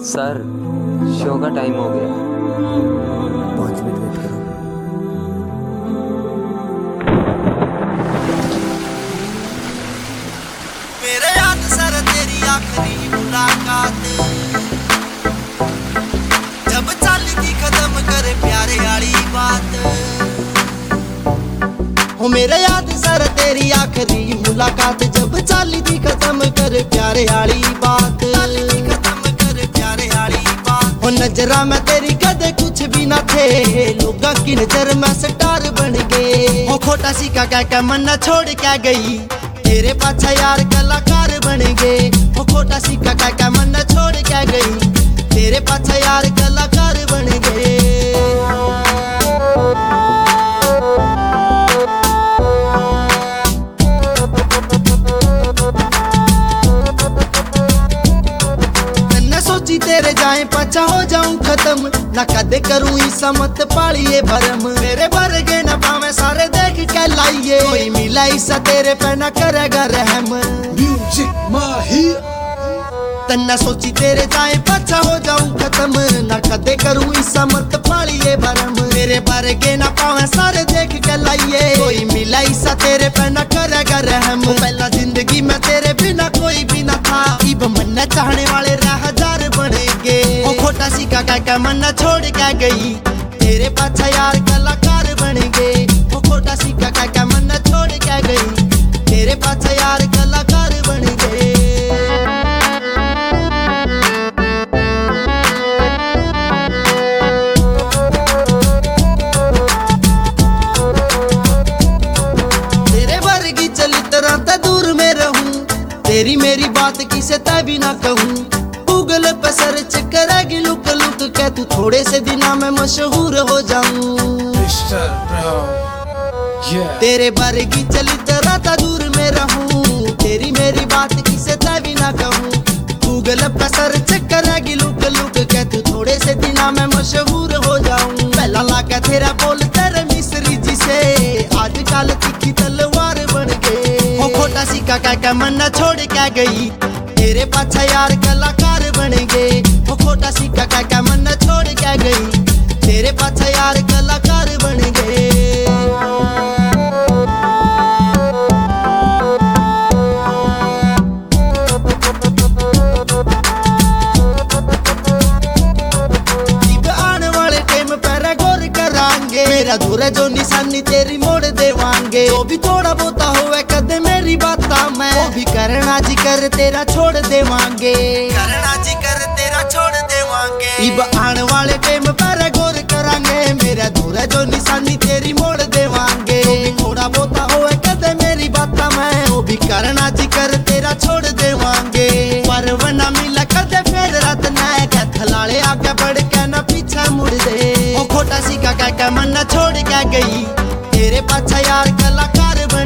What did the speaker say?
Sir, show का time हो गया। 5 मिनट वेट करो। मेरे याद सर तेरी आखिरी मुलाकात जब चाली थी खत्म करे प्यारे वाली बात। हो मेरे याद सर तेरी आखिरी मुलाकात जब चाली थी खत्म करे प्यारे वाली बात। हो नजरा में तेरी कदे कुछ भी ना थे, लोगा की नजर में स्टार बन गए। हो खोटा सी का कह के मन छोड़ के गई, तेरे पाछा यार कलाकार बन गए। हो खोटा सी का कह के मन छोड़ के गई, तेरे पाछा यार कलाकार बन गए। तेरे जाए पाछा हो जाऊं खत्म, ना कदे करूं ईसा मत पालिए भरम। मेरे वर्गे न पावे सारे देख के लाइए, कोई मिला ईसा तेरे पे न करेगा रहम। म्यूजिक माही तन्ना सोची तेरे जाए पाछा हो जाऊं खत्म, ना कदे करूं ईसा मत पालिए भरम। मेरे वर्गे न पावे सारे देख के लाइए, कोई मिला ईसा तेरे पे न करेगा रहम। पहला जिंदगी में तेरे बिना कोई भी न था, इब मन चाहने वाले राहदार बनेंगे। ओ खोटा सी का कह मन छोड़ के गई, तेरे पाछा यार कलाकार बनेंगे। ओ खोटा सी का कह मन छोड़ के गई, तेरे पाछा यार कलाकार बनेंगे। दूर में रहूं, तेरी मेरी बात किसे तय भी ना कहूं। गूगल पे सर्च करेगी लुक लुक के, तू थोड़े से दिनों में मशहूर हो जाऊं। तेरे वर्गी चलित रहता दूर में रहूं, तेरी मेरी बात किसे तय भी ना कहूं। गूगल पे सर्च करेगी लुक लुक के, तू थोड़े से दिनों में मशहूर हो जाऊं। पहला लागा तेरा बोल तेरे मिस्री जी से, आजकल तीखी तलवार बन गए। हो खोटा सी का कह मन छोड़ के गई, तेरे पाछा यार कलाकार बनेंगे। हो खोटा सी का कह मन छोड़ के गई, तेरे पाछा यार कलाकार बनेंगे। मेरा दूर जो निशानी तेरी मोड़ देवांगे, जो भी थोड़ा बहुता होवे कदे मेरी बाता मैं, वो भी करना जी कर तेरा छोड़ देवांगे। करना जी कर तेरा छोड़ देवांगे। इब आने वाले टाइम पर गौर करांगे, मेरा दूर जो निशानी तेरी मोड़ देवांगे। जो भी थोड़ा बहुता होवे कदे मेरी बाता मैं, वो भी करना जी कर तेरा छोड़ देवांगे। पर वना मिला कदे फिर रात न थलाले आगे बढ़ के न पीछे मुड़ दे। ओ खोटा सी का कह मन छोड़ के गई, तेरे पाछा यार कलाकार